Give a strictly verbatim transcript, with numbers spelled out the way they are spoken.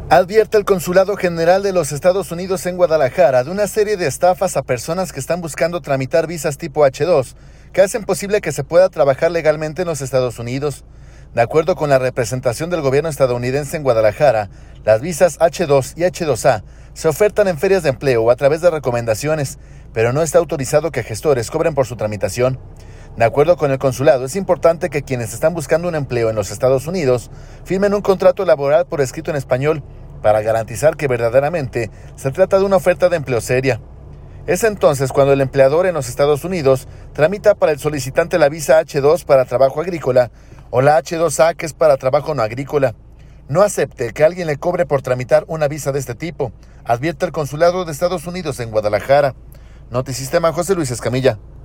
Advierte el Consulado General de los Estados Unidos en Guadalajara de una serie de estafas a personas que están buscando tramitar visas tipo hache dos, que hacen posible que se pueda trabajar legalmente en los Estados Unidos. De acuerdo con la representación del gobierno estadounidense en Guadalajara, las visas hache dos y hache dos a se ofertan en ferias de empleo o a través de recomendaciones, pero no está autorizado que gestores cobren por su tramitación. De acuerdo con el consulado, es importante que quienes están buscando un empleo en los Estados Unidos firmen un contrato laboral por escrito en español para garantizar que verdaderamente se trata de una oferta de empleo seria. Es entonces cuando el empleador en los Estados Unidos tramita para el solicitante la visa hache dos para trabajo agrícola o la hache dos a, que es para trabajo no agrícola. No acepte que alguien le cobre por tramitar una visa de este tipo, advierte el Consulado de Estados Unidos en Guadalajara. Notisistema, José Luis Escamilla.